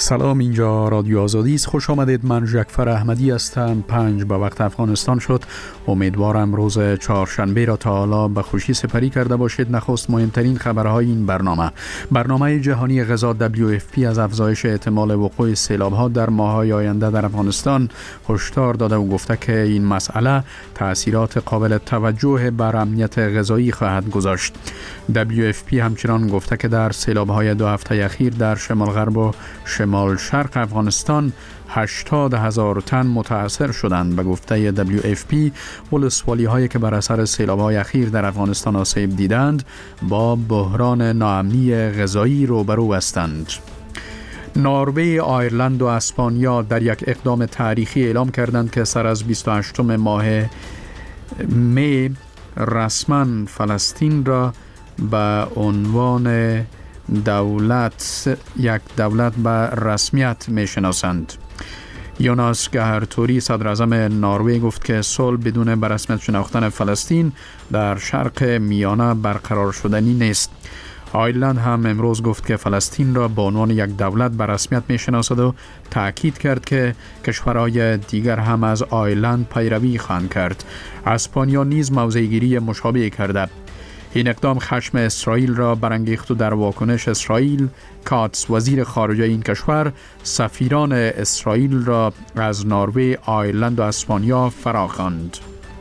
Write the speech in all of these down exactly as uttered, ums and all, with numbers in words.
سلام، اینجا رادیو آزادی است. خوش آمدید. من جعفر احمدی هستم. پنج به وقت افغانستان شد. امیدوارم روز چهارشنبه را تا حالا به خوشی سپری کرده باشید. نخست مهمترین خبرهای این برنامه. برنامه جهانی غذا دبلیو اف پی از افزایش احتمال وقوع سیلاب‌ها در ماه‌های آینده در افغانستان هشدار داده و گفته که این مسئله تأثیرات قابل توجه بر امنیت غذایی خواهد گذاشت. دبلیو اف پی همچنان گفته که در سیلاب‌های دو هفته اخیر در شمال غرب و شمال شرق افغانستان هشتاد هزار تن متاثر شدند. به گفته دبلیو اف پی، ولسوالی هایی که بر اثر سیلاب های اخیر در افغانستان آسیب دیدند با بحران ناامنی غذایی روبرو هستند. نروژ، آیرلند و اسپانیا در یک اقدام تاریخی اعلام کردند که سر از بیست و هشتم ماه می رسما فلسطین را به عنوان دولت یک دولت به رسمیت می شناسند. یوناس گهرتوری، صدر اعظم نروژ، گفت که صلح بدون به رسمیت شناختن فلسطین در شرق میانه برقرار شدنی نیست. آیرلند هم امروز گفت که فلسطین را به عنوان یک دولت به رسمیت می شناسد و تأکید کرد که کشورهای دیگر هم از آیرلند پیروی خواهند کرد. اسپانیا نیز موضع‌گیری مشابهی کرده. این اقدام خشم اسرائیل را برانگیخت و در واکنش اسرائیل، کاتس، وزیر خارجه این کشور، سفیران اسرائیل را از نروژ، آیرلند و اسپانیا فراخواند.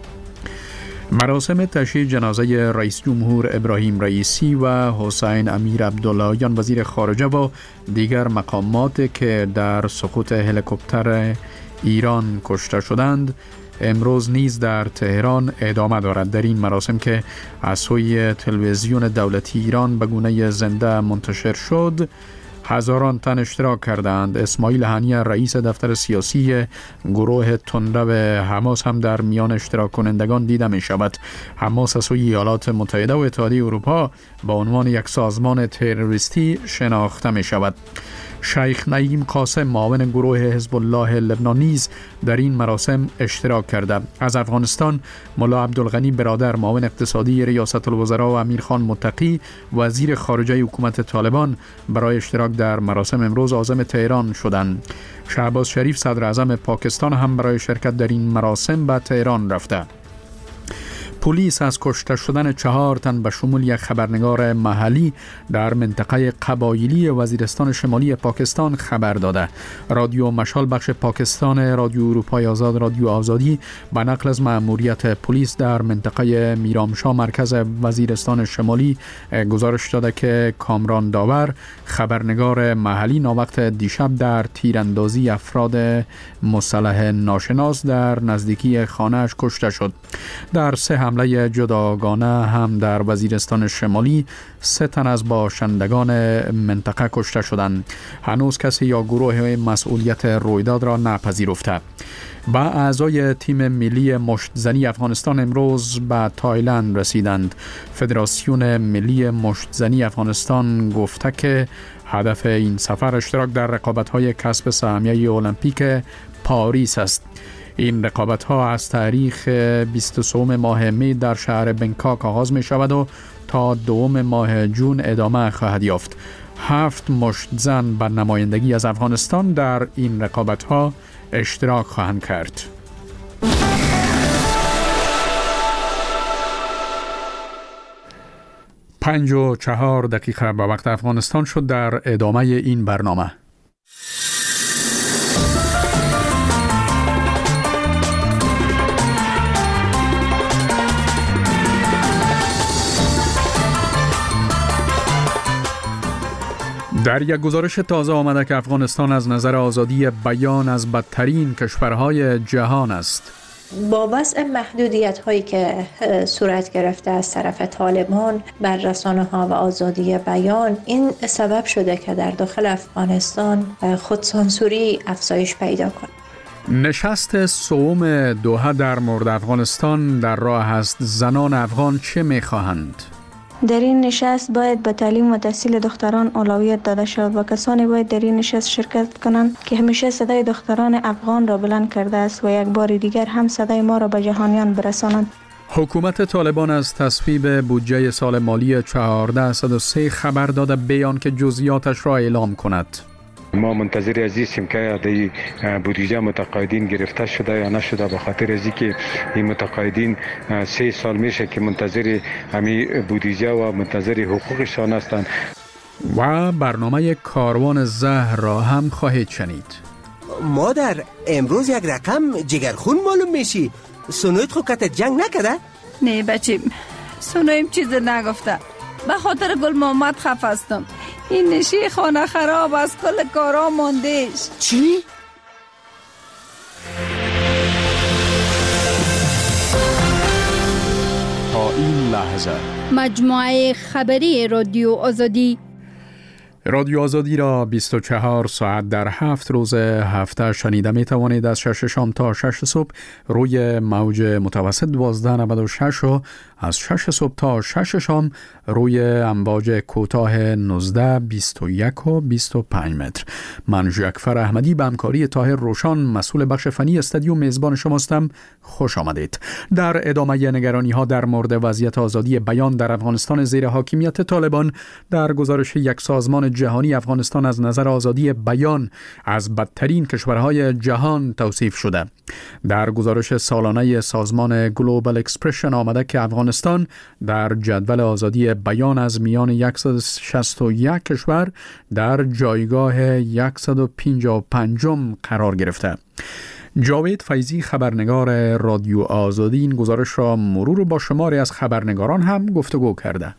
مراسم تشییع جنازه رئیس جمهور ابراهیم رئیسی و حسین امیر عبداللهیان وزیر خارجه و دیگر مقامات که در سقوط هلیکوپتر ایران کشته شدند امروز نیز در تهران ادامه دارد. در این مراسم که از سوی تلویزیون دولتی ایران به گونه زنده منتشر شد، هزاران تن اشتراک کردند. اسماعیل هنیه، رئیس دفتر سیاسی گروه تندرو حماس، هم در میان اشتراک کنندگان دیده می شود. حماس از سوی ایالات متحده و اتحادیه اروپا به عنوان یک سازمان تروریستی شناخته می شود. شیخ نعیم قاسم، معاون گروه حزب الله لبنان، نیز در این مراسم اشتراک کرده. از افغانستان، ملا عبدالغنی برادر، معاون اقتصادی ریاست الوزراء، و امیرخان متقی، وزیر خارجه حکومت طالبان، برای اشتراک در مراسم امروز عازم تهران شدند. شهباز شریف، صدر اعظم پاکستان، هم برای شرکت در این مراسم به تهران رفته. پلیس از کشته شدن چهار تن به شمول یک خبرنگار محلی در منطقه قبایلی وزیرستان شمالی پاکستان خبر داده. رادیو مشال بخش پاکستان رادیو اروپای آزاد رادیو آزادی به نقل از مأموریت پلیس در منطقه میرامشاه مرکز وزیرستان شمالی گزارش داده که کامران داور، خبرنگار محلی، ناوقت دیشب در تیراندازی افراد مسلح ناشناس در نزدیکی خانه‌اش کشته شد. در سه حمله جداگانه هم در وزیرستان شمالی سه تن از باشندگان منطقه کشته شدند. هنوز کسی یا گروه مسئولیت رویداد را نپذیرفته. با اعضای تیم ملی مشتزنی افغانستان امروز به تایلند رسیدند. فدراسیون ملی مشتزنی افغانستان گفته که هدف این سفر اشتراک در رقابت‌های کسب سهمیه المپیک پاریس است. این رقابت‌ها از تاریخ بیست و سه ماه می در شهر بنکاک آغاز می شود و تا دوم ماه جون ادامه خواهد یافت. هفت مشت زن به نمایندگی از افغانستان در این رقابت‌ها اشتراک خواهند کرد. پنج و چهار دقیقه به وقت افغانستان شد. در ادامه این برنامه در یک گزارش تازه آمده که افغانستان از نظر آزادی بیان از بدترین کشورهای جهان است. با وضع محدودیت هایی که صورت گرفته از طرف طالبان بر رسانه ها و آزادی بیان، این سبب شده که در داخل افغانستان خودسانسوری افزایش پیدا کنه. نشست سوم دوحه در مورد افغانستان در راه است. زنان افغان چه می‌خواهند؟ در این نشست باید به تعلیم و تحصیل دختران اولویت داده شود و کسانی باید در این نشست شرکت کنند که همیشه صدای دختران افغان را بلند کرده است و یک بار دیگر هم صدای ما را به جهانیان برسانند. حکومت طالبان از تصویب بودجه سال مالی چهارده صد و سه خبر داده بیان که جزئیاتش را اعلام کند. ما منتظر از هستیم که دی بودجه متقاعدین گرفته شده یا نشده، به خاطر از اینکه این متقاعدین سه سال میشه که منتظر همین بودجه و منتظر حقوقشان هستند. و برنامه کاروان زهر را هم خواهید شنید. مادر، امروز یک رقم جگرخون معلوم میشی. سنویت خو کت جنگ نکده؟ نه بچیم، سنویم چیز نگفته. به خاطر گل محمد خف هستم. این نشی خانه خراب از کل کارا ماندهش. چی؟ تا این لحظه مجموعه خبری رادیو آزادی رادیو آزادی را بیست و چهار ساعت در هفت روز هفته شنیده می توانید از شش شام تا شش صبح روی موج متوسط دوازده نود و شش و از شش صبح تا شش شام روی امواج کوتاه نوزده بیست و یک و بیست و پنج متر. من ژکفر احمدی به همکاری طاهر روشان مسئول بخش فنی استودیو میزبان شماستم. خوش آمدید. در ادامه نگرانی ها در مورد وضعیت آزادی بیان در افغانستان زیر حاکمیت طالبان، در گزارش یک سازمان جهانی افغانستان از نظر آزادی بیان از بدترین کشورهای جهان توصیف شده. در گزارش سالانه سازمان گلوبال اکسپرشن آمده که افغانستان در جدول آزادی بیان از میان صد و شصت و یک کشور در جایگاه صد و پنجاه و پنجم قرار گرفته. جاوید فیضی خبرنگار رادیو آزادی این گزارش را مرور با شماری از خبرنگاران هم گفتگو کرده.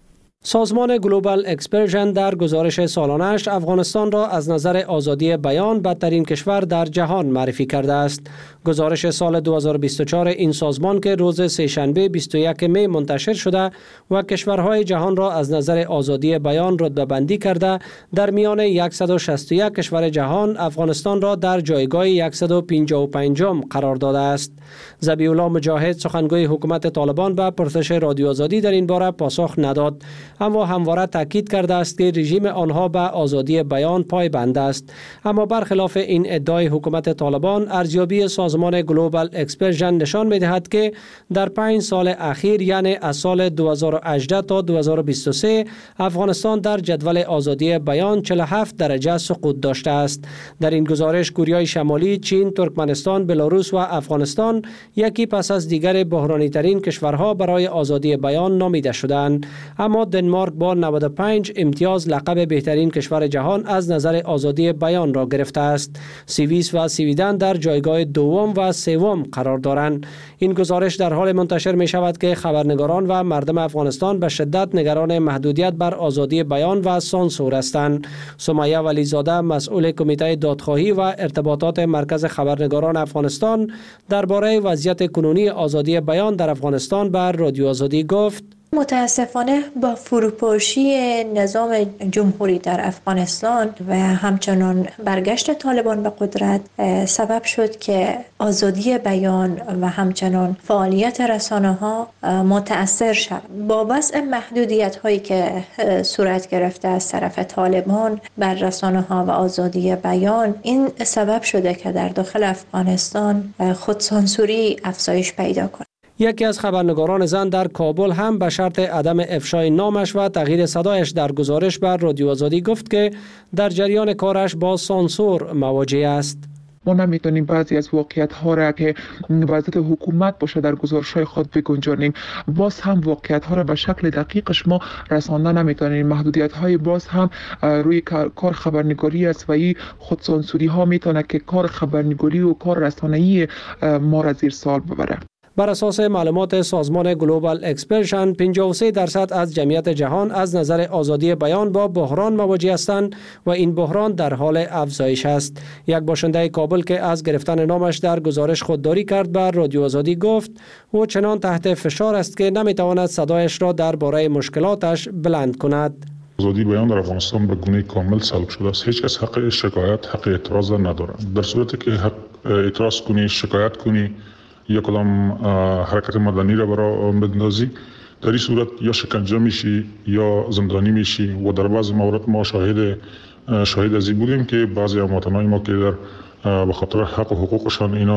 سازمان گلوبال اکسپرشن در گزارش سالانش افغانستان را از نظر آزادی بیان بدترین کشور در جهان معرفی کرده است. گزارش سال دو هزار و بیست و چهار این سازمان که روز سه‌شنبه بیست و یکم می منتشر شده و کشورهای جهان را از نظر آزادی بیان رتبه بندی کرده، در میان صد و شصت و یک کشور جهان افغانستان را در جایگاه صد و پنجاه و پنجم قرار داده است. ذبیح الله مجاهد سخنگوی حکومت طالبان به پرسش رادیو آزادی در این باره پاسخ نداد، اما همواره تاکید کرده است که رژیم آنها به آزادی بیان پایبند است. اما برخلاف این ادعای حکومت طالبان، ارزیابی سازمان گلوبال اکسپرشن نشان می‌دهد که در پنج سال اخیر، یعنی از سال دو هزار و هجده تا دو هزار و بیست و سه، افغانستان در جدول آزادی بیان چهل و هفت درجه سقوط داشته است. در این گزارش کره شمالی، چین، ترکمنستان، بلاروس و افغانستان یکی پس از دیگر بحرانی ترین کشورها برای آزادی بیان نامیده شدند. اما دنمارک با نود و پنج امتیاز لقب بهترین کشور جهان از نظر آزادی بیان را گرفته است. سوئیس و سویدن در جایگاه دوم و سوم قرار دارند. این گزارش در حال منتشر می شود که خبرنگاران و مردم افغانستان به شدت نگران محدودیت بر آزادی بیان و سانسور هستند. سمیه ولیزاده، مسئول کمیته دادخواهی و ارتباطات مرکز خبرنگاران افغانستان، درباره وضعیت کنونی آزادی بیان در افغانستان بر رادیو آزادی گفت: متاسفانه با فروپاشی نظام جمهوری در افغانستان و همچنان برگشت طالبان به قدرت سبب شد که آزادی بیان و همچنان فعالیت رسانه ها متأثر شد. با وضع محدودیت هایی که صورت گرفته از طرف طالبان بر رسانه ها و آزادی بیان، این سبب شده که در داخل افغانستان خودسانسوری افزایش پیدا کنه. یکی از خبرنگاران زن در کابل هم به شرط عدم افشای نامش و تغییر صدایش در گزارش بر رادیو آزادی گفت که در جریان کارش با سانسور مواجه است. ما نمیتونیم بعضی از واقعیت ها را که وضعیت حکومت باشه در گزارش های خود بگنجانیم. باز هم واقعیت ها را به شکل دقیقش ما رسانده نمیتونیم. محدودیت های باز هم روی کار خبرنگاری است و این خودسانسوری ها میتونه که کار خبرنگاری و کار رسانه‌ای ما را زیر سوال ببره. بر اساس معلومات سازمان گلوبال اکسپرشن، پنجاه و سه درصد از جمعیت جهان از نظر آزادی بیان با بحران مواجه هستند و این بحران در حال افزایش است. یک باشنده کابل که از گرفتن نامش در گزارش خودداری کرد بر رادیو آزادی گفت او چنان تحت فشار است که نمیتواند صدایش را درباره مشکلاتش بلند کند. آزادی بیان در افغانستان به گونه کامل سلب شده است. هیچ کس حق شکایت، حق اعتراض ندارد. در صورتی که حق اعتراض کنی، شکایت کنی یا کدام حرکت مدنی را برای بندازی، در این صورت یا شکنجه میشی یا زندانی میشی و در بعض موارد ما شاهد شاهد از این بودیم که بعضی هموطنان ما که در به خاطر حق و حقوقشان اینا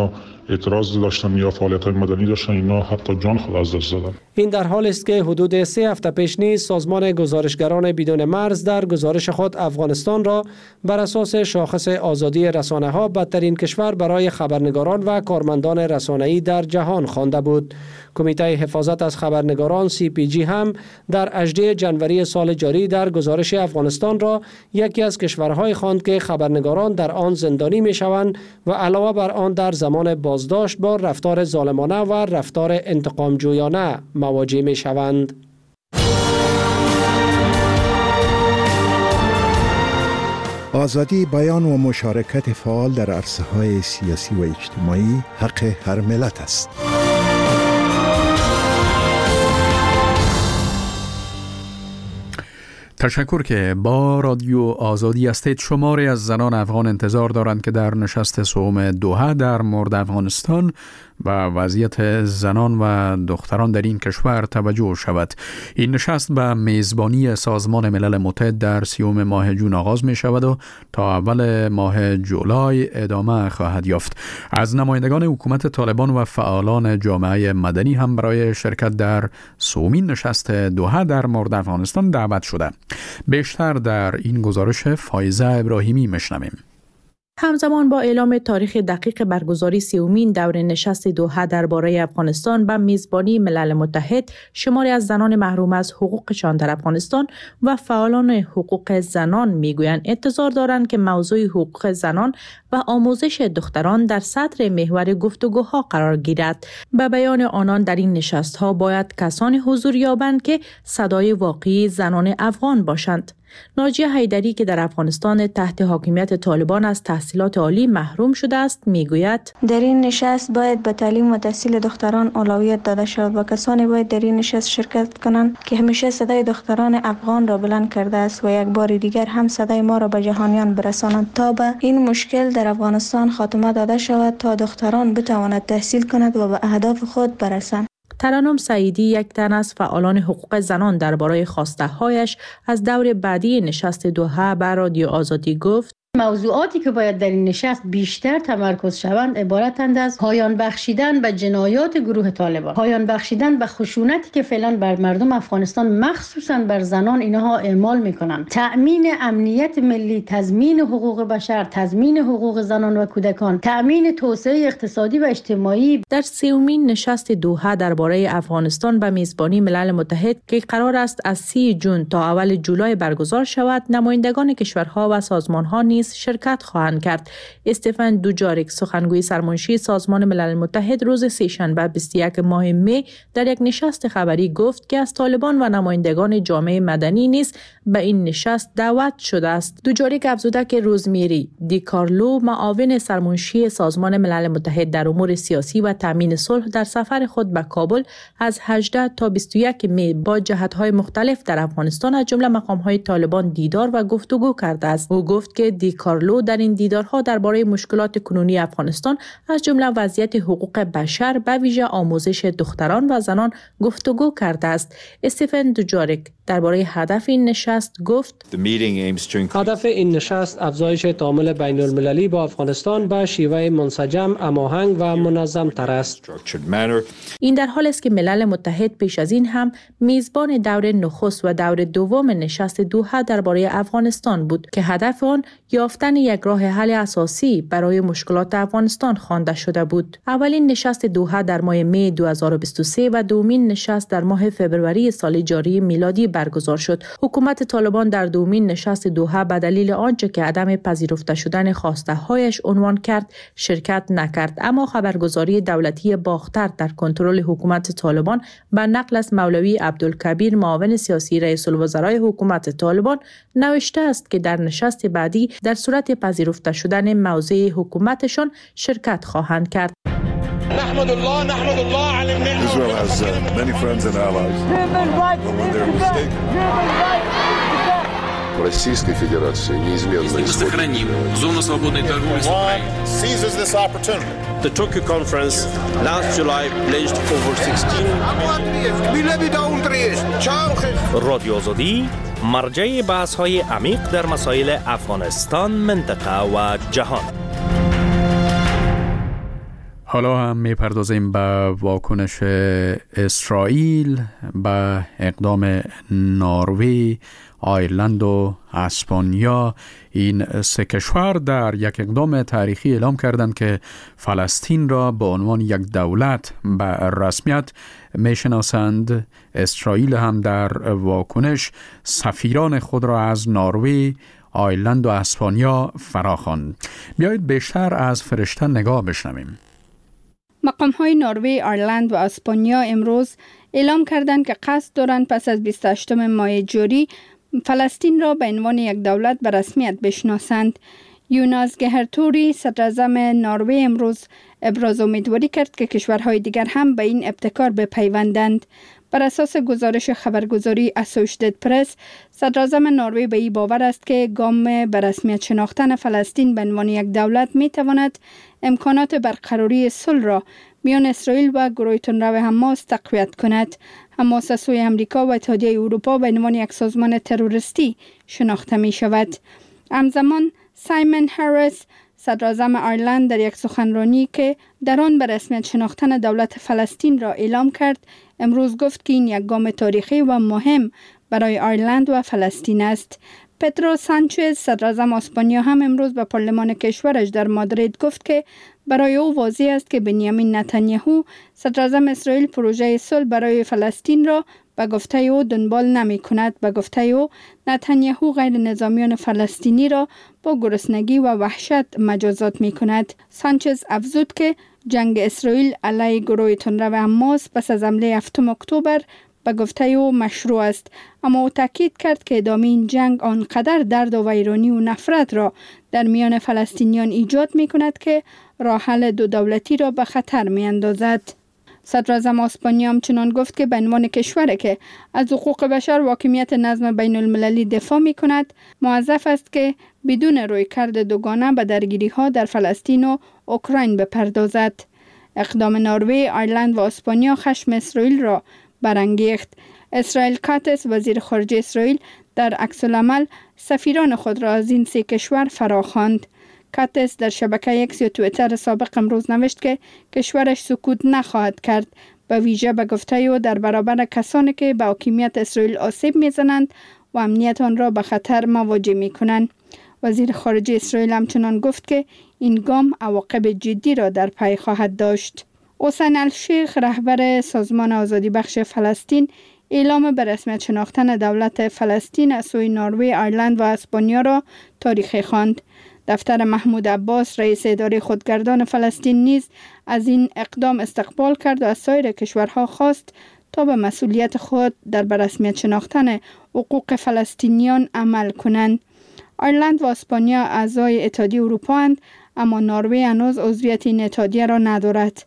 اعتراض داشتن یا فعالیت‌های مدنی داشتن، اینا حتی جان خود از دست دادن. این در حالی است که حدود سه هفته پیش نیز سازمان گزارشگران بدون مرز در گزارش خود افغانستان را بر اساس شاخص آزادی رسانه‌ها بدترین کشور برای خبرنگاران و کارمندان رسانه‌ای در جهان خوانده بود. کمیته حفاظت از خبرنگاران سی پی جی هم در هجدهم ژانویه سال جاری در گزارش افغانستان را یکی از کشورهای خواند که خبرنگاران در آن زندانی می‌شوند و علاوه بر آن در زمان بازداشت با رفتار ظالمانه و رفتار انتقام جویانه مواجه می‌شوند. آزادی بیان و مشارکت فعال در عرصه‌های سیاسی و اجتماعی حق هر ملت است. تشکر که با رادیو آزادی هستید. شماری از زنان افغان انتظار دارند که در نشست سوم دوحه در مورد افغانستان و وضعیت زنان و دختران در این کشور توجه شود. این نشست به میزبانی سازمان ملل متحد در سیوم ماه جون آغاز می شود و تا اول ماه جولای ادامه خواهد یافت. از نمایندگان حکومت طالبان و فعالان جامعه مدنی هم برای شرکت در سومین نشست دوحه در مورد افغانستان دعوت شده. بیشتر در این گزارش فایزه ابراهیمی میشنویم. همزمان با اعلام تاریخ دقیق برگزاری سیومین دور نشست دوحه درباره افغانستان به میزبانی ملل متحد، شماری از زنان محروم از حقوقشان در افغانستان و فعالان حقوق زنان میگویند انتظار دارند که موضوع حقوق زنان و آموزش دختران در صدر محور گفتگوها قرار گیرد. به بیان آنان در این نشست‌ها باید کسانی حضور یابند که صدای واقعی زنان افغان باشند. ناجیه حیدری که در افغانستان تحت حاکمیت طالبان از تحصیلات عالی محروم شده است میگوید در این نشست باید به تعلیم و تحصیل دختران اولویت داده شود و کسانی باید در این نشست شرکت کنند که همیشه صدای دختران افغان را بلند کرده است و یک بار دیگر هم صدای ما را به جهانیان برسانند تا به این مشکل در افغانستان خاتمه داده شود تا دختران بتواند تحصیل کند و به اهداف خود برسند. ترنم سعیدی یک تن از فعالان حقوق زنان درباره خواسته‌هایش از دور بعدی نشست دوحه به رادیو آزادی گفت موضوعاتی که باید در این نشست بیشتر تمرکز شوند عبارتند از پایان بخشیدن به جنایات گروه طالبان، پایان بخشیدن به خشونتی که فعلا بر مردم افغانستان مخصوصا بر زنان اینها اعمال میکنند، تأمین امنیت ملی، تضمین حقوق بشر، تضمین حقوق زنان و کودکان، تأمین توسعه اقتصادی و اجتماعی. در سومین نشست دوحه درباره افغانستان به میزبانی ملل متحد که قرار است از سی جون تا اول جولای برگزار شود، نمایندگان کشورها و سازمانها نیز شرکت خواهند کرد. استفن دوجاریک سخنگوی سرمنشی سازمان ملل متحد روز سه‌شنبه بیست و یک ماه می در یک نشست خبری گفت که از طالبان و نمایندگان جامعه مدنی نیز به این نشست دعوت شده است. دوجاریک افزوده که روزمیری دی کارلو معاون سرمنشی سازمان ملل متحد در امور سیاسی و تامین صلح در سفر خود به کابل از هجده تا بیست و یک می با جهت‌های مختلف در افغانستان از جمله مقام‌های طالبان دیدار و گفتگو کرده است. او گفت که دی کارلو در این دیدارها درباره مشکلات کنونی افغانستان از جمله وضعیت حقوق بشر به ویژه آموزش دختران و زنان گفتگو کرده است. استفن دوجاریک درباره هدف این نشست گفت هدف این نشست افزایش تعامل بین المللی با افغانستان به شیوه منسجم، هماهنگ و منظم تر است. این در حال است که ملل متحد پیش از این هم میزبان دور نخست و دور دوم نشست دوحه درباره افغانستان بود که هدف آن یافتن یک راه حل اساسی برای مشکلات افغانستان خوانده شده بود. اولین نشست دوحه در ماه می دو هزار و بیست و سه و دومین نشست در ماه فوریه سال جاری میلادی برگزار شد. حکومت طالبان در دومین نشست دوحه به دلیل آنچه که عدم پذیرفته شدن خواسته هایش عنوان کرد شرکت نکرد، اما خبرگزاری دولتی باختر در کنترل حکومت طالبان به نقل از مولوی عبدالکبیر معاون سیاسی رئیس الوزرای حکومت طالبان نوشته است که در نشست بعدی در صورت پذیرفته شدن موضع حکومتشان شرکت خواهند کرد. نحمد الله نحمد الله على النعمة. Israel has uh, many friends and allies. But when they're mistaken. Российской Федерации неизменно сохраним зону свободной торговли с Украиной. Seizes this opportunity. The Tokyo conference last July pledged over sixteen. رادیو آزادی مرجع بحث‌های عمیق در مسائل افغانستان، منطقه و جهان. حالا هم میپردازیم به واکنش اسرائیل به اقدام نروژ، آیرلند و اسپانیا. این سه کشور در یک اقدام تاریخی اعلام کردند که فلسطین را به عنوان یک دولت به رسمیت میشناسند. اسرائیل هم در واکنش سفیران خود را از نروژ، آیرلند و اسپانیا فراخواند. بیایید بیشتر از فرشته نگاه بشنویم. مقام های نروژ، آیرلند و اسپانیا امروز اعلام کردند که قصد دارند پس از بیست و هشتم ماه جاری فلسطین را به عنوان یک دولت به رسمیت بشناسند. یوناس گهرتوری، صدر اعظم نروژ، امروز ابراز امیدواری کرد که کشورهای دیگر هم به این ابتکار بپیوندند. بر اساس گزارش خبرگزاری اسوشییتد پرس، صدر اعظم نروژ به این باور است که گام به رسمیت شناختن فلسطین به عنوان یک دولت می تواند امکانات برقراری صلح را میان اسرائیل و گروه تندرو حماس تقویت کند. حماس از سوی امریکا و اتحادیه اروپا به عنوان یک سازمان تروریستی شناخته می شود. همزمان سایمون هریس، صدر اعظم آیرلند، در یک سخنرانی که در آن به رسمیت شناختن دولت فلسطین را اعلام کرد، امروز گفت که این یک گام تاریخی و مهم برای آیرلند و فلسطین است. پدرو سانچز، صدر اعظم اسپانیا، هم امروز به پارلمان کشورش در مادرید گفت که برای او واضح است که بنیامین نتانیاهو، صدر اعظم اسرائیل، پروژه صلح برای فلسطین را به گفته او دنبال نمی کند. به گفته او نتانیاهو غیر نظامیان فلسطینی را با گرسنگی و وحشت مجازات می کند. سانچز افزود که جنگ اسرائیل علیه گروه تندرو حماس پس از حمله هفتم اکتبر به گفته او مشروع است، اما او تاکید کرد که ادامه این جنگ آنقدر درد و ویرانی و نفرت را در میان فلسطینیان ایجاد می کند که راه حل دو دولتی را به خطر می اندازد. صدر اعظم اسپانیا همچنان گفت که به عنوان کشوری که از حقوق بشر و حاکمیت نظم بین المللی دفاع می کند، موظف است که بدون رویکرد دوگانه به درگیری ها در فلسطین و اوکراین بپردازد. اقدام نروژ، آیرلند و اسپانیا خشم اسرائیل را برانگیخت. اسرائیل کاتس، وزیر خارجه اسرائیل، در عکس العمل سفیران خود را از این سه کشور فراخواند. کاتس در شبکه اکس یا توییتر سابق امروز نوشت که کشورش سکوت نخواهد کرد، به ویژه به گفته او در برابر کسانی که به حاکمیت اسرائیل آسیب میزنند و امنیت آن را به خطر مواجه می کنند. وزیر خارجه اسرائیل همچنان گفت که این گام عواقب جدی را در پی خواهد داشت. حسین الشیخ، رهبر سازمان آزادی بخش فلسطین، اعلام به رسمیت شناختن دولت فلسطین از سوی نروژ، آیرلند و اسپانیا را تاریخی خواند. دفتر محمود عباس، رئیس اداره خودگردان فلسطین، نیز از این اقدام استقبال کرد و از سایر کشورها خواست تا به مسئولیت خود در به رسمیت شناختن حقوق فلسطینیان عمل کنند. آیرلند و اسپانیا اعضای اتحادیه اروپا اند، اما نروژ هنوز عضویت این اتحادیه را ندارد.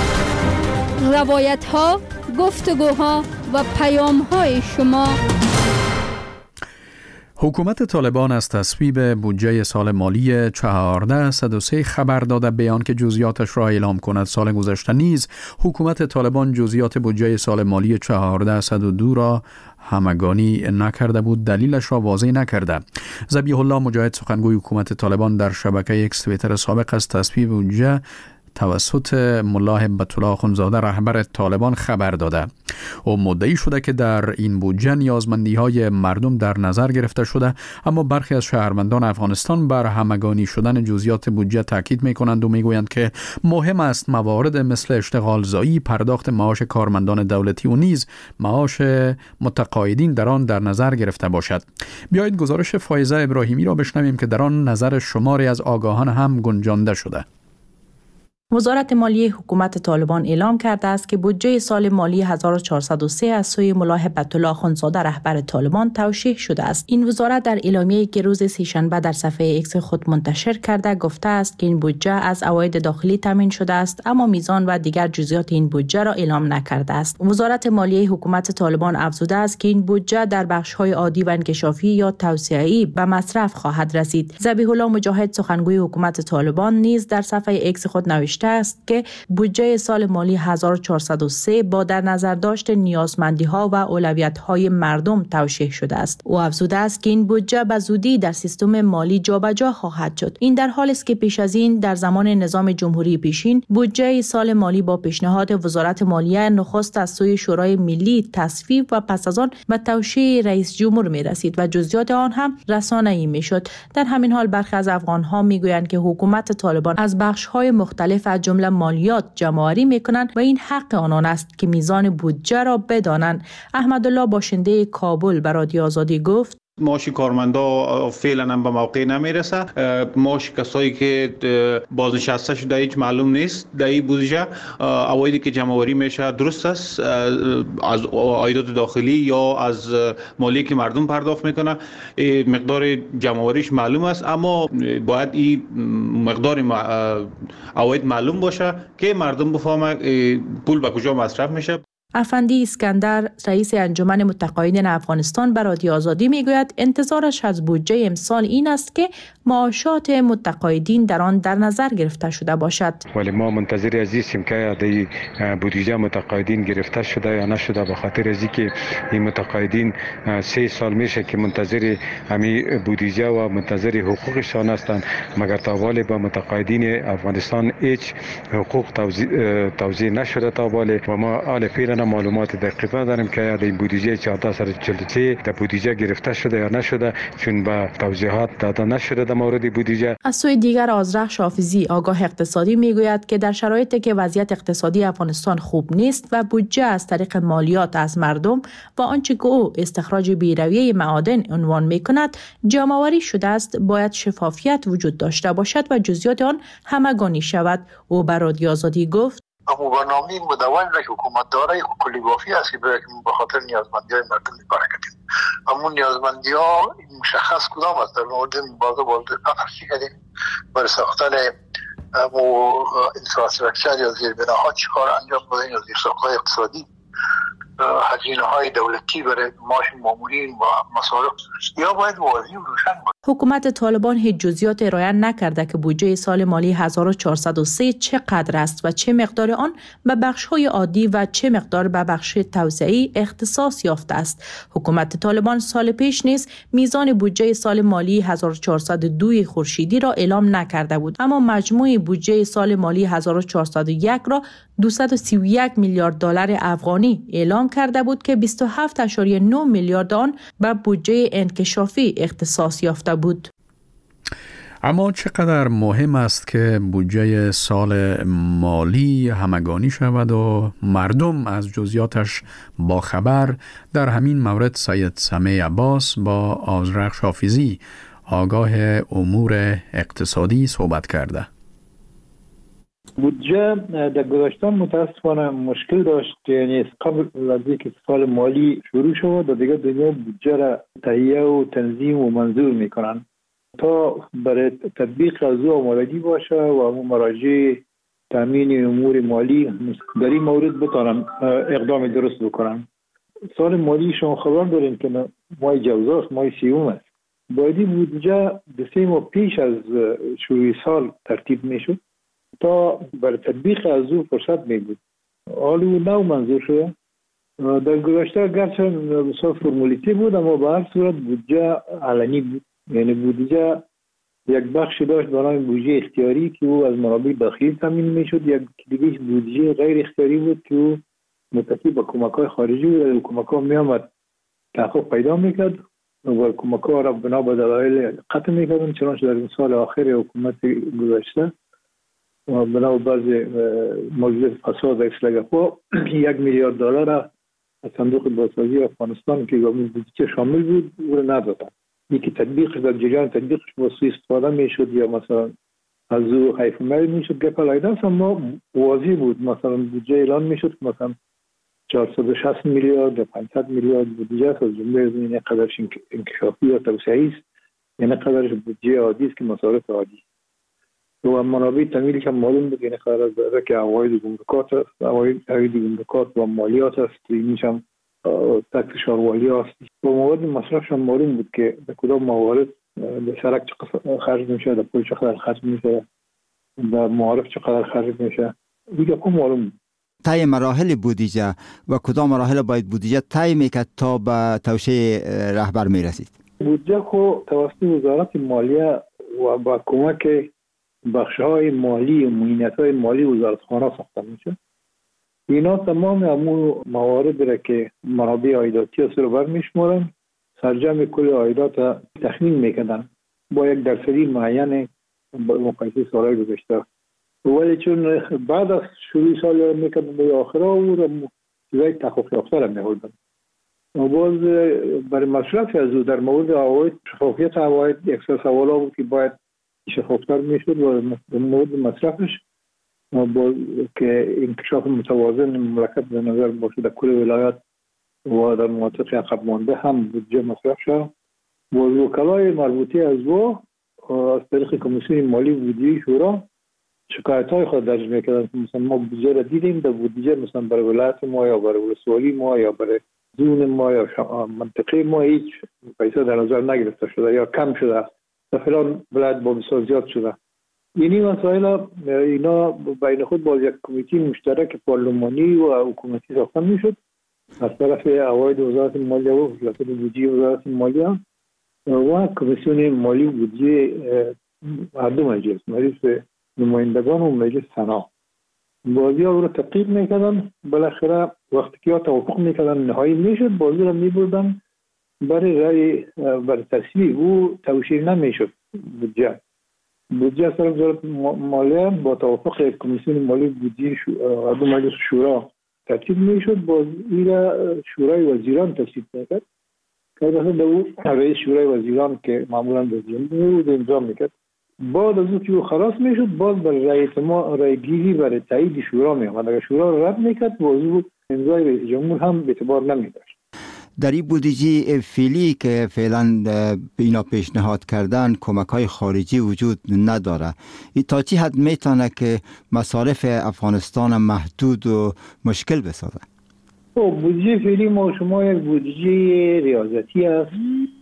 روایت ها، گفتگوها و پیام های شما. حکومت طالبان از تصویب بودجه سال مالی چهارده صد و سه خبر داده، بیان که جزئیاتش را اعلام کند. سال گذشته نیز حکومت طالبان جزئیات بودجه سال مالی چهارده صد و دو را همگانی نکرده بود، دلیلش را واضح نکرده. ذبیح الله مجاهد، سخنگوی حکومت طالبان، در شبکه اکس توییتر سابق از تصویب بودجه توسط ملا هبت الله اخوندزاده، رهبر طالبان، خبر داده. او مدعی شده که در این بودجه نیازمندی های مردم در نظر گرفته شده، اما برخی از شهروندان افغانستان بر همگانی شدن جزئیات بودجه تاکید می کنند و می گویند که مهم است موارد مثل اشتغال زایی، پرداخت معاش کارمندان دولتی و نیز معاش متقاعدین در آن در نظر گرفته باشد. بیایید گزارش فایزه ابراهیمی را بشنویم که در آن نظر شماری از آگاهان هم گنجانده شده. وزارت مالیه حکومت طالبان اعلام کرده است که بودجه سال مالی هزار و چهارصد و سه از سوی ملا هبت الله اخوندزاده، رهبر طالبان، توشیح شده است. این وزارت در اعلامیه‌ای که روز سه‌شنبه در صفحه اکس خود منتشر کرده گفته است که این بودجه از عواید داخلی تامین شده است، اما میزان و دیگر جزئیات این بودجه را اعلام نکرده است. وزارت مالیه حکومت طالبان افزوده است که این بودجه در بخش‌های عادی و انکشافی یا توسعه‌ای به مصرف خواهد رسید. ذبیح الله مجاهد، سخنگوی حکومت طالبان، نیز در صفحه اکس خود نوشته نوشته است که بودجه سال مالی هزار و چهارصد و سه با در نظر داشت نیازمندی‌ها و اولویت‌های مردم توشیح شده است. او افزوده است که این بودجه به زودی در سیستم مالی جابجا خواهد شد. این در حالی است که پیش از این در زمان نظام جمهوری پیشین بودجه سال مالی با پیشنهاد وزارت مالیه نخست از سوی شورای ملی تصویب و پس از آن به توشیح رئیس جمهور می رسید و جزئیات آن هم رسانه‌ای می شد. در همین حال برخی از افغان‌ها می گویند که حکومت طالبان از بخش‌های مختلف از جمله مالیات جمع‌آوری می کنند و این حق آنان است که میزان بودجه را بدانند. احمدالله باشنده کابل به رادیو آزادی گفت: معاش کارمندا فعلا هم به موقع نمیرسه. معاش کسایی که بازنشسته شده هیچ معلوم نیست. در این بودجه عوایدی که جمع آوری میشه درست است از عایدات داخلی یا از مالی که مردم پرداخت میکنه، مقدار جمع آوریش معلوم است، اما باید این مقدار عواید معلوم باشه که مردم بفهمه پول به کجا مصرف میشه. افندی اسکندر رئیس انجمن متقاعدین افغانستان به رادیو آزادی میگوید انتظارش از بودجه امسال این است که معاشات متقاعدین در آن در نظر گرفته شده باشد. ولی ما منتظر از هستیم که در بودجه متقاعدین گرفته شده یا نشده، به خاطر از اینکه این متقاعدین سه سال میشه که منتظر همین بودجه و منتظر حقوقشان هستند، مگر تا حالا با متقاعدین افغانستان هیچ حقوق توزیع نشده تا حالا و ما حال فعلا معلومات دقیقه داریم که این بودجه چهارده صد و چهل و سه در بودجه گرفته شده یا نشده، چون به توضیحات داده نشده در مورد بودجه. از سوی دیگر آذرخش حافظی آگاه اقتصادی میگوید که در شرایطی که وضعیت اقتصادی افغانستان خوب نیست و بودجه از طریق مالیات از مردم و آنچه که او استخراج بی‌رویه معادن عنوان میکند جمع‌آوری شده است، باید شفافیت وجود داشته باشد و جزئیات آن همگانی شود. او بر رادیو آزادی گفت: اما برنامه مدون را که حکومت داره کلی بافی است که به خاطر نیازمندی های مردم می‌کاره کردیم. اما نیازمندی ها مشخص کدام است؟ در مورد بازه بازه پخشی کردیم برای ساختن انفراستراکچر یا زیربناها چی کار انجام بدهیم یا زیرساخت‌های اقتصادی، هزینه های دولتی برای معاش مامورین و مصارف، یا باید واضح و روشن باشه. حکومت طالبان هیچ جزئیات ارائه نکرده که بودجه سال مالی هزار و چهارصد و سه چقدر است و چه مقدار آن به بخش‌های عادی و چه مقدار به بخش توسعه‌ای اختصاص یافته است. حکومت طالبان سال پیش نیز میزان بودجه سال مالی هزار و چهارصد و دو خورشیدی را اعلام نکرده بود، اما مجموع بودجه سال مالی هزار و چهارصد و یک را دویست و سی و یک میلیارد دلار افغانی اعلام کرده بود که بیست و هفت ممیز نه میلیارد آن به بودجه انکشافی اختصاص یافته بود. اما چقدر مهم است که بودجه سال مالی همگانی شود و مردم از جزئیاتش باخبر؟ در همین مورد سید سمیع عباس با آذرخش حافظی آگاه امور اقتصادی صحبت کرده. بودجه در گذشته متاسفانه مشکل داشت، یعنی قبل از اینکه سال مالی شروع شد دیگه دنیا بودجه را تهیه و تنظیم و منظور میکنن تا برای تطبیق از او آمادگی باشه و مراجع تامین امور مالی در این مورد بتونن اقدام درست بکنن. سال مالی شما خبر دارین که ماه جوزاست، ماه سیوم است. باید بودجه دو سه ماه پیش از شروع سال ترتیب میشد تا برای تطبیق از او فرصت می بود. حال او نو منظور شده. در گذشته گرچه بسیار فرمولیتی بود اما به هر صورت بودجه علنی بود، یعنی بودجه یک بخش داشت به نام بودجه اختیاری که او از منابع داخلی تامین می شد، یک دیگه بودجه غیر اختیاری بود که او متکی به کمک‌های خارجی بود. از کمک‌ها می آمد تحقق پیدا میکرد و کمک‌ها را بنا به دلایل قطع میکردن، چنانچه در سال آخر حکومت گذشته بنا به بعض موجودات فساد و اصلاح ها یک میلیارد دلار از صندوق بازسازی افغانستان که بودجه شامل بود او را ندادن. یکی تطبیقش در جریان تطبیقش با سوء استفاده میشد یا مثلا از او حیف میل میشد گپ علیده است، اما واضح بود مثلا بودجه اعلان میشد که مثلا چهارصد و شصت میلیارد یا پانصد میلیارد بودجه است، از جمله از این قدرش انکشافی یا توسعه‌ای است، یعنی قدرش بودجه عادی است که مصارف عادی و منابع تامین که معلوم بود، یعنی خارج از داره که عواید گمرکات است، عواید گمرکات و مالیات است، اینش هم تکس شهرواری است و موارد مصرفش هم معلوم بود که در کدام موارد به سرک چقدر خرج میشه، در پول چقدر خرج میشه و معارف چقدر خرج میشه دیگه خب معلوم. طی مراحل بودجه و کدام مراحل باید بودجه طی میکرد تا به توشه رهبر میرسید؟ بودجه خو توسط وزارت مالیه و با کمک بخش‌های مالی و معینت‌های مالی وزارتخانه ساخته میشه. اینا تمام همون موارد را که منابع عایداتی از رو برمیشمارن، سرجم کل عایدات تخمین میکنن با یک درصدی معین مقایسه سالهای گذشته. ولی چون بعد از شروع سال میکنن به آخره و چیزای تحقیق یافته را می‌آوردن. و باز برای مصرف از او در مورد عواید شفافیت عواید یک سری سوالا بود که باید شفافتر میشد و در مورد مصرفش با که انکشاف متوازن مملکت به نظر باشه در کل ولایات و در مناطق عقب مانده هم بودجه مصرف شد. و وکلای مربوطه از او از طریق کمیسیون مالی بودجه شورا شکایت های خود درج میکردن که مثلا ما بودجه را دیدیم در بودجه مثلا برای ولایت ما یا برای ولسوالی ما یا برای زون ما یا منطقه ما هیچ پیسه در نظر نگرفته شده یا کم شده در فلان ولایت با بسیار زیاد شده. اینی مسائل اینا بین خود باز یک کمیته مشترک پارلمانی و حکومتی ساخته میشد از طرف عواید وزارت مالیه و وزارت بودجه وزارت مالیه و کمیسیون مالی بودجه هر دو مجلس، مجلس نمایندگان و مجلس سنا بازی ها رو تحقیق میکردن. بالاخره وقتی که ها توافق میکردن نهایی میشد بازی رو میبردن برای رای برای تصویب او توشیر نمیشد. بودجه بودجه از طرف وزارت مالیه با توافق کمیسیون مالی بودجه هر دو مجلس شورا ترتیب میشد. باز این شورای وزیران تصویب میکرد که مثلا او رئیس شورای وزیران که معمولا وزیر امضا میکرد. بعد از اون که خلاص میشد باز برای رئیس ما رای گیری برای تایید شورا میامد. اگر شورا رد میکرد باز امضای رئیس جمهور هم به اعتبار نمیداشت. در این بودجه فعلی که فعلا اینا پیشنهاد کردن کمک های خارجی وجود نداره. این تا چی حد میتونه که مصارف افغانستان محدود و مشکل بسازه؟ خب بودجه فعلی ما شما یک بودجه ریاضتی است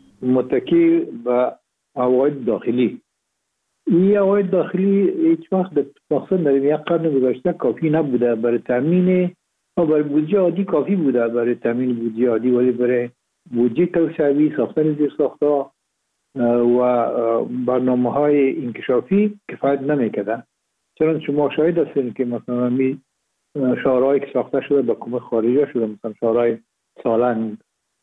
متکی به عواید داخلی. این عواید داخلی هیچ وقت مخصوصا در یک قرن گذشته کافی نبوده برای تامین و برای بودجه عادی کافی بوده برای تامین بودجه عادی، ولی برای بودجه توسعوی ساختن زیرساخت‌ها و برنامه‌های انکشافی کفایت نمی‌کرده. چون شما شاهد هستید که مثلا می شهرهایی که ساخته شده با کمک خارجی شده، مثلا شهرهای سالنگ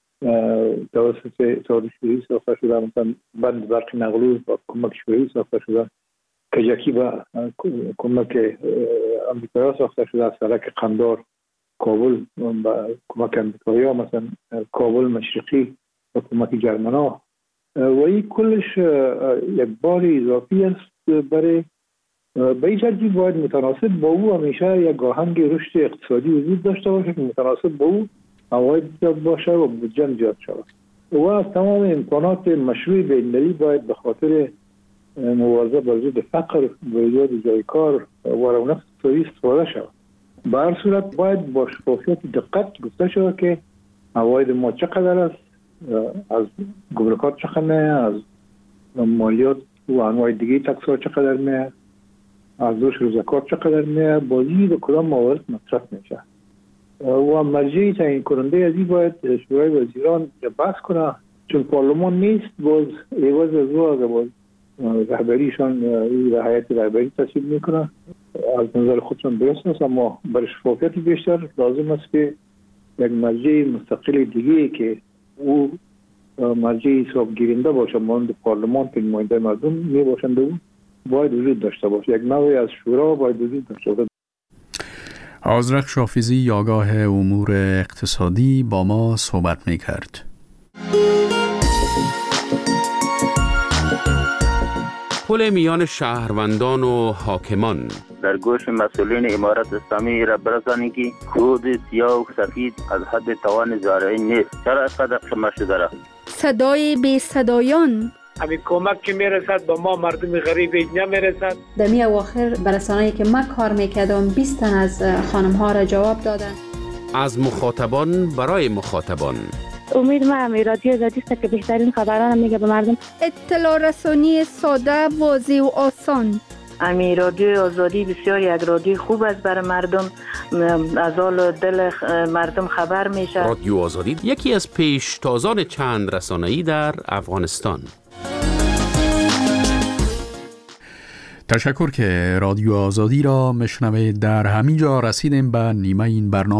توسط سعودی شوری ساخته شده، مثلا بند برق نقلوز با کمک شوری ساخته شده، کجکی با کمک امریکایی ساخته شده، سرک قندار کابل با کمک امریکایی ها، مثلا کابل مشرقی با کمک جرمن ها. و این کلش یک بار اضافی است برای به این ترتیب باید متناسب با او همیشه یک آهنگ رشد اقتصادی وجود داشته باشه که متناسب با او عواید زیاد باشه و بودجه زیاد شود. و از تمام امکانات مشروع بین‌المللی باید به خاطر مبارزه با وجود فقر و ایجاد جای کار و رونق اقتصادی استفاده شود. به هر صورت باید با شفافیت دقت گفته شود که عواید ما چقدر است، از گمرکات چقدر، از مالیات و انواع دیگه تکس‌ها چقدر میاد، از روش و زکات چقدر میاد، بازی به کدام موارد مصرف میشه. و مرجعی تعیین کننده از این باید شورای وزیران بحث کنه، چون پارلمان نیست باز عوض از او اگر باز رهبریشان هیئت رهبری تصویب میکنه از نظر خودشان درست است، اما برای شفافیت بیشتر لازم است که یک مرجع مستقل دیگه که او مرجع حساب گیرنده باشه مانند پارلمان که نماینده مردم می باشند او باید وجود داشته باشه. یک نوعی از شورا باید وجود داشته باشه. آذرخ شافیزی آگاه امور اقتصادی با ما صحبت می کرد. پل میان شهروندان و حاکمان در گوش مسئولین امارت اسلامی را برسانید که کود سیاه و سفید از حد توان زارعین نیست. چرا اینقدر شما شده را؟ صدای بی صدایان همین کمک که میرسد با ما مردم غریب نمیرسد. در می اواخر برسانه‌ای که من کار میکردم بیست تن از خانم ها را جواب دادن. از مخاطبان برای مخاطبان. امید ما رادیو آزادی است که بهترین خبران میگه به مردم. اطلاع رسانی ساده، واضح و آسان. امی رادیو آزادی بسیار یک رادیو خوب است برای مردم، از حال دل مردم خبر میشه. رادیو آزادی یکی از پیشتازان چند رسانه‌ای در افغانستان. تشکر که رادیو آزادی را مشنوید. در همین جا رسیدیم به نیمه این برنامه.